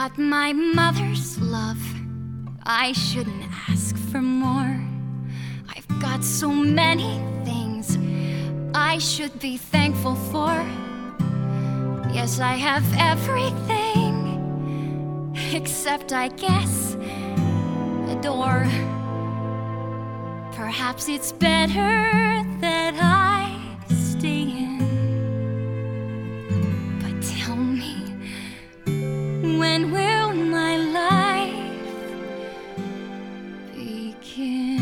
got my mother's love. I shouldn't ask for more. I've got so many things I should be thankful for. Yes, I have everything, except I guess a door. Perhaps it's better that I stay in. But tell me, when will my life begin?